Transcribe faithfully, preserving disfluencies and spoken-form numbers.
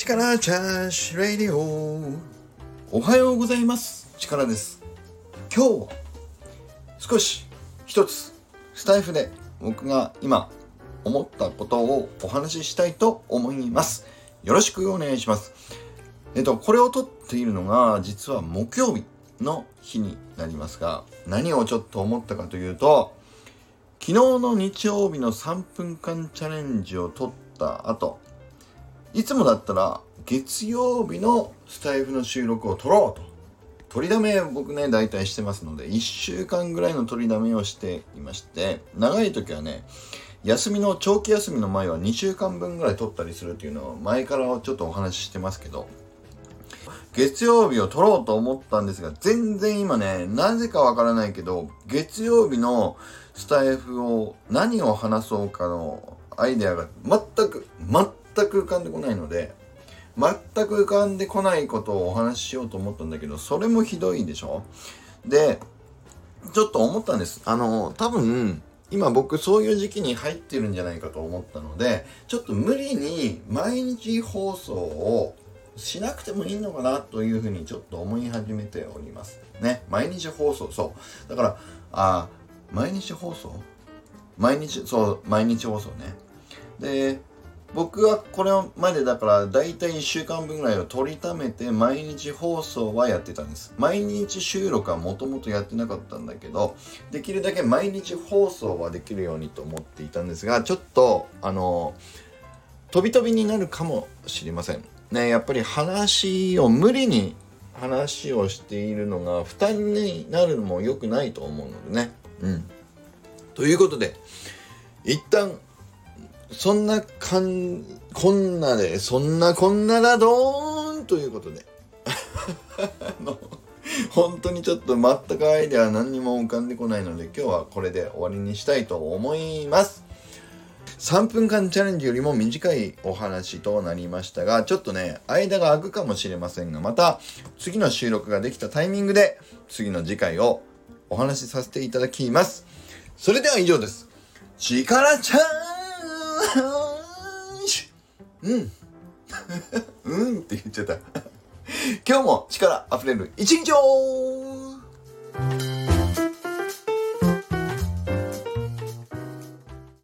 力チャージレディオ。おはようございます。力です。今日は少し一つスタイフで僕が今思ったことをお話ししたいと思います。よろしくお願いします。えっとこれを撮っているのが実は木曜日の日になりますが、何をちょっと思ったかというと、昨日の日曜日のさんぷんかんチャレンジを撮った後、いつもだったら月曜日のスタイフの収録を撮ろうと、取りだめ僕ね大体してますので、いっしゅうかんぐらいの取りだめをしていまして、長い時はね休みの長期休みの前はにしゅうかんぶんぐらい撮ったりするっていうのを前からちょっとお話ししてますけど、月曜日を撮ろうと思ったんですが、全然今ねなぜかわからないけど月曜日のスタイフを何を話そうかのアイデアが全く全く全く浮かんでこないので、全く浮かんでこないことをお話ししようと思ったんだけど、それもひどいでしょ。でちょっと思ったんです。あの多分今僕そういう時期に入ってるんじゃないかと思ったので、ちょっと無理に毎日放送をしなくてもいいのかなというふうにちょっと思い始めておりますね。毎日放送、そうだからあ毎日放送毎日そう毎日放送ね。で僕はこれまでだからだいたいいっしゅうかんぶんぐらいを取りためて毎日放送はやってたんです。毎日収録はもともとやってなかったんだけど、できるだけ毎日放送はできるようにと思っていたんですが、ちょっとあの飛び飛びになるかもしれませんね。やっぱり話を無理に話をしているのが負担になるのも良くないと思うのでね。うんということで一旦そんなかんこんなでそんなこんなだどーんということであの本当にちょっと全くアイデア何にも浮かんでこないので、今日はこれで終わりにしたいと思います。さんぷんかんチャレンジよりも短いお話となりましたが、ちょっとね間が空くかもしれませんが、また次の収録ができたタイミングで次の次回をお話しさせていただきます。それでは以上です。力ちゃんうんうんって言っちゃった今日も力あふれる一日を。